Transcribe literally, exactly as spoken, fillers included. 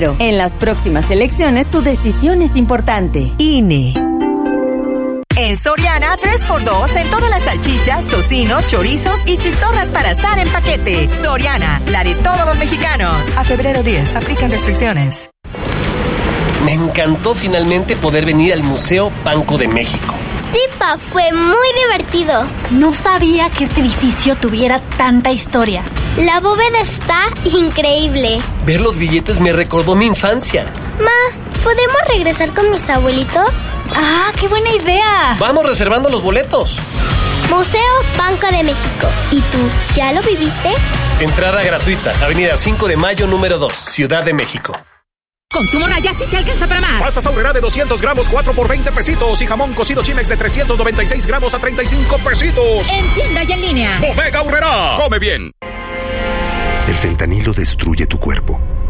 En las próximas elecciones, tu decisión es importante. I N E. En Soriana, tres por dos en todas las salchichas, tocinos, chorizos y chistorras para asar en paquete. Soriana, la de todos los mexicanos. A febrero diez, aplican restricciones. Me encantó finalmente poder venir al Museo Banco de México. Sí, pa, fue muy divertido. No sabía que este edificio tuviera tanta historia. La bóveda está increíble. Ver los billetes me recordó mi infancia. Ma, ¿podemos regresar con mis abuelitos? ¡Ah, qué buena idea! Vamos reservando los boletos. Museo Banco de México. ¿Y tú, ya lo viviste? Entrada gratuita, Avenida cinco de Mayo, número dos, Ciudad de México. Consumo Raya sí te alcanza para más. Pasta Saurera de doscientos gramos, cuatro por veinte pesitos. Y jamón cocido Chimex de trescientos noventa y seis gramos a treinta y cinco pesitos. En tienda y en línea. Bodega Aurrerá. Come bien. El fentanilo destruye tu cuerpo,